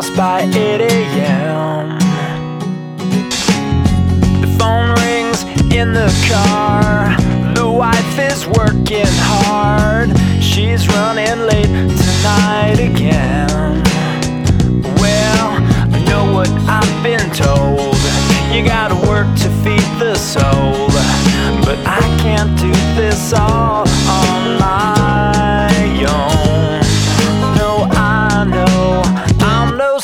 by 8 a.m. The phone rings in the car. The wife is working hard. She's running late tonight again. Well, I know what I've been told. You gotta work to feed the soul, but I can't do this all